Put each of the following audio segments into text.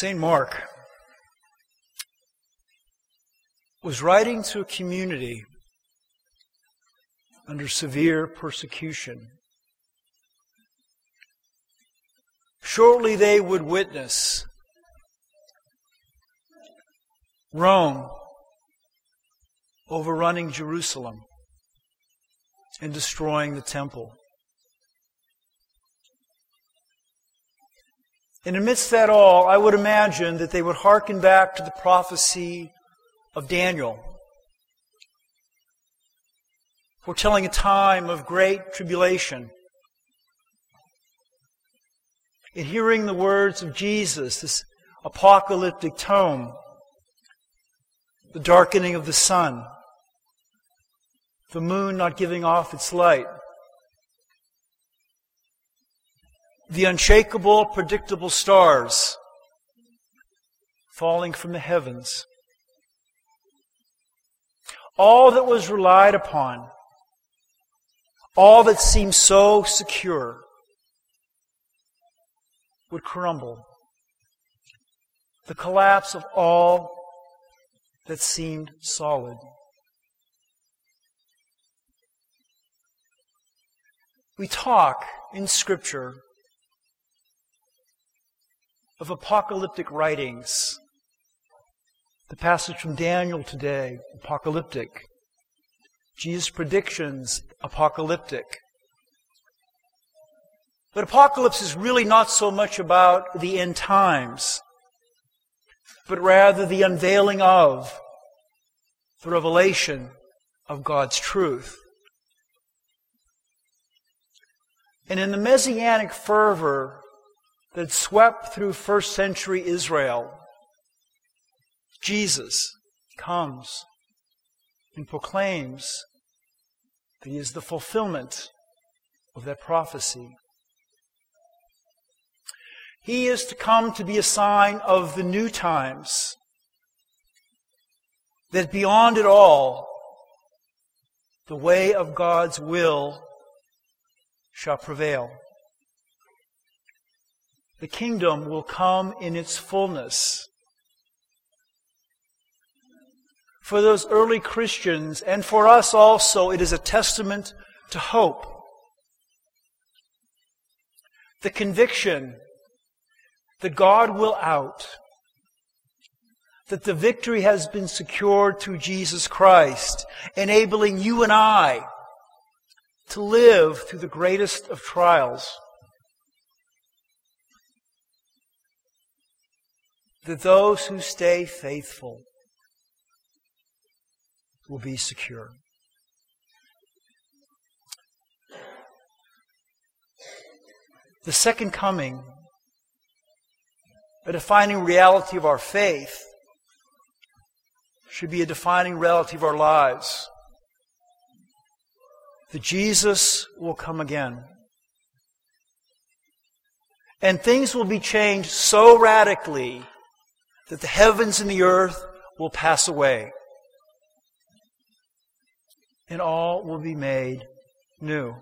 St. Mark was writing to a community under severe persecution. Shortly they would witness Rome overrunning Jerusalem and destroying the temple. And amidst that all, I would imagine that they would hearken back to the prophecy of Daniel, foretelling a time of great tribulation. In hearing the words of Jesus, this apocalyptic tome, the darkening of the sun, the moon not giving off its light, the unshakable, predictable stars falling from the heavens. All that was relied upon, all that seemed so secure, would crumble. The collapse of all that seemed solid. We talk in Scripture of apocalyptic writings. The passage from Daniel today, apocalyptic. Jesus' predictions, apocalyptic. But apocalypse is really not so much about the end times, but rather the unveiling of, the revelation of God's truth. And in the Messianic fervor that swept through first century Israel, Jesus comes and proclaims that He is the fulfillment of that prophecy. He is to come to be a sign of the new times, that beyond it all, the way of God's will shall prevail. The kingdom will come in its fullness. For those early Christians, and for us also, it is a testament to hope. The conviction that God will out, that the victory has been secured through Jesus Christ, enabling you and I to live through the greatest of trials. That those who stay faithful will be secure. The second coming, a defining reality of our faith, should be a defining reality of our lives. That Jesus will come again. And things will be changed so radically that the heavens and the earth will pass away. And all will be made new.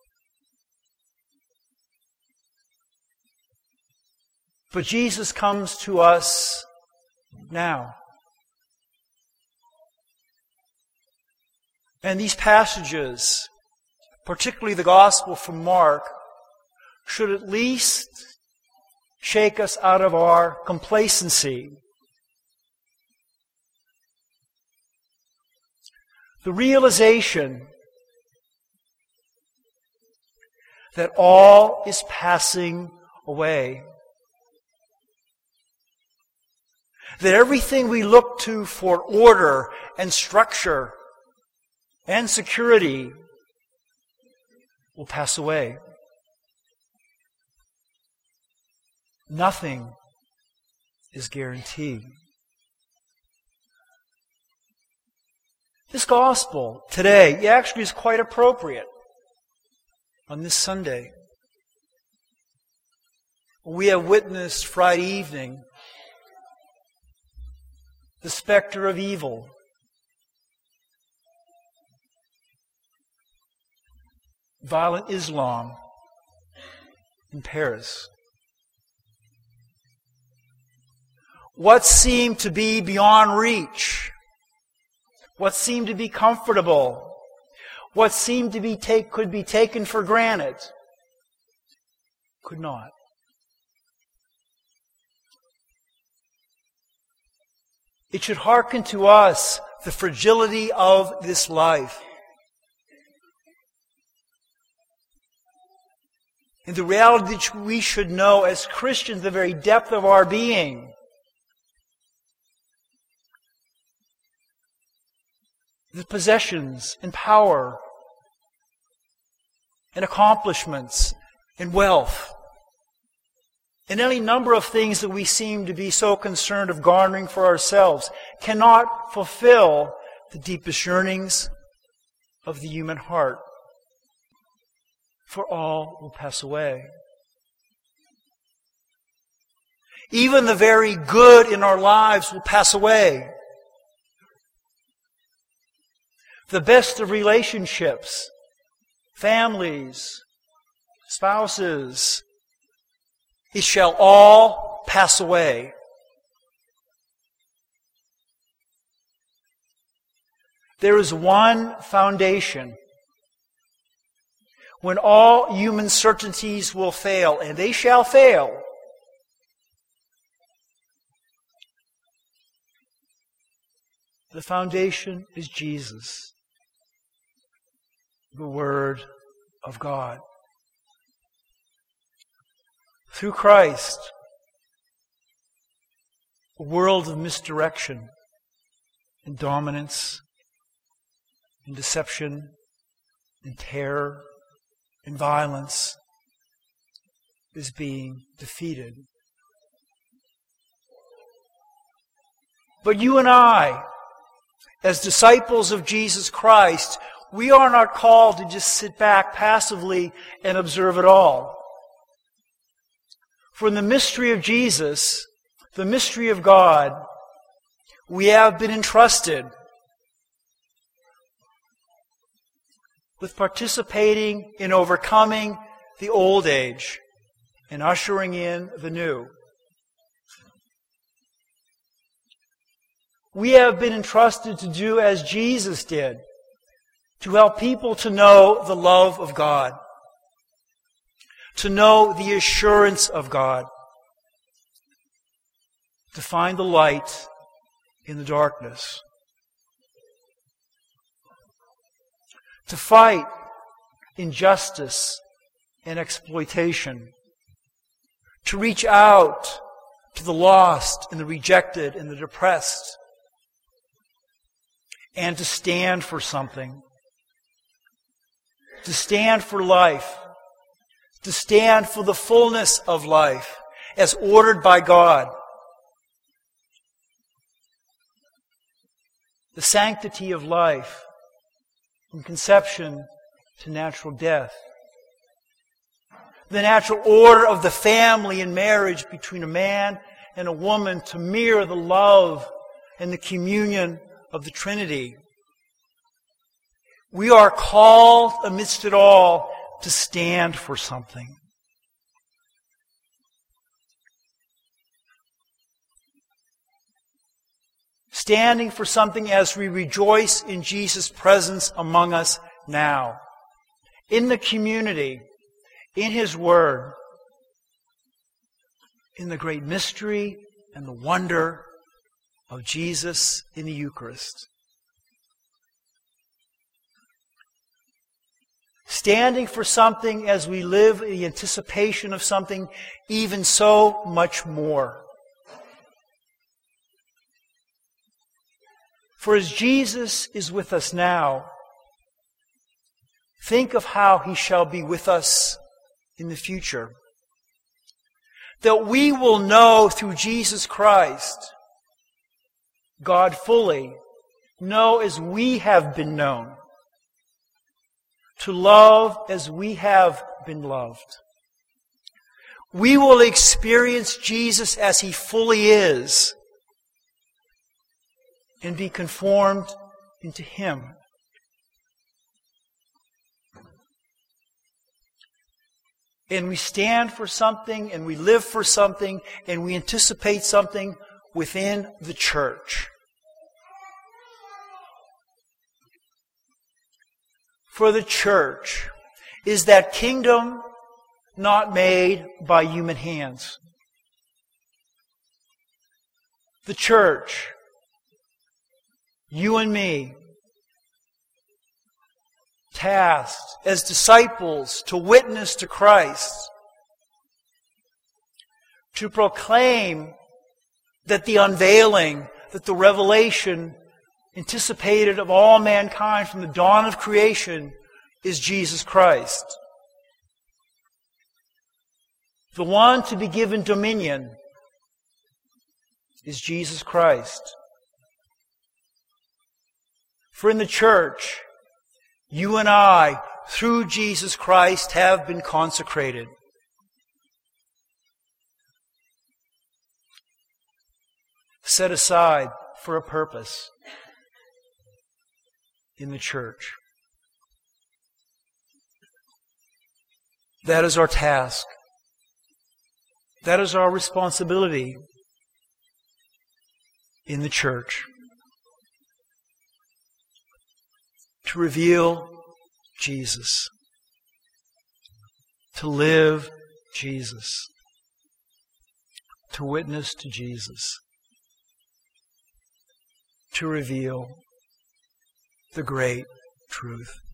But Jesus comes to us now. And these passages, particularly the Gospel from Mark, should at least shake us out of our complacency. The realization that all is passing away. That everything we look to for order and structure and security will pass away. Nothing is guaranteed. This gospel today actually is quite appropriate on this Sunday. We have witnessed Friday evening the specter of evil. Violent Islam in Paris. what seemed to be beyond reach, what seemed to be comfortable, what seemed to be could be taken for granted, could not. It should hearken to us the fragility of this life. And the reality that we should know as Christians, the very depth of our being. The possessions and power and accomplishments and wealth and any number of things that we seem to be so concerned of garnering for ourselves cannot fulfill the deepest yearnings of the human heart. For all will pass away. Even the very good in our lives will pass away. The best of relationships, families, spouses, it shall all pass away. There is one foundation when all human certainties will fail, and they shall fail. The foundation is Jesus, the Word of God. Through Christ, a world of misdirection and dominance and deception and terror and violence is being defeated. But you and I, as disciples of Jesus Christ, we are not called to just sit back passively and observe it all. For in the mystery of Jesus, the mystery of God, we have been entrusted with participating in overcoming the old age and ushering in the new. We have been entrusted to do as Jesus did, to help people to know the love of God, to know the assurance of God, to find the light in the darkness, to fight injustice and exploitation, to reach out to the lost and the rejected and the depressed, and to stand for something, to stand for life, to stand for the fullness of life as ordered by God, the sanctity of life from conception to natural death, the natural order of the family and marriage between a man and a woman to mirror the love and the communion of the Trinity. We are called amidst it all to stand for something. Standing for something as we rejoice in Jesus' presence among us now, in the community, in His Word, in the great mystery and the wonder of Jesus in the Eucharist. Standing for something as we live in the anticipation of something even so much more. For as Jesus is with us now, think of how He shall be with us in the future. That we will know through Jesus Christ, God fully, know as we have been known, to love as we have been loved. We will experience Jesus as He fully is and be conformed into Him. And we stand for something, and we live for something, and we anticipate something within the church. For the church is that kingdom not made by human hands. The church, you and me, tasked as disciples to witness to Christ, to proclaim that the unveiling, that the revelation anticipated of all mankind from the dawn of creation is Jesus Christ. The one to be given dominion is Jesus Christ. For in the church, you and I, through Jesus Christ, have been consecrated. Set aside for a purpose in the church. That is our task. That is our responsibility in the church. To reveal Jesus. To live Jesus. To witness to Jesus. To reveal the great truth.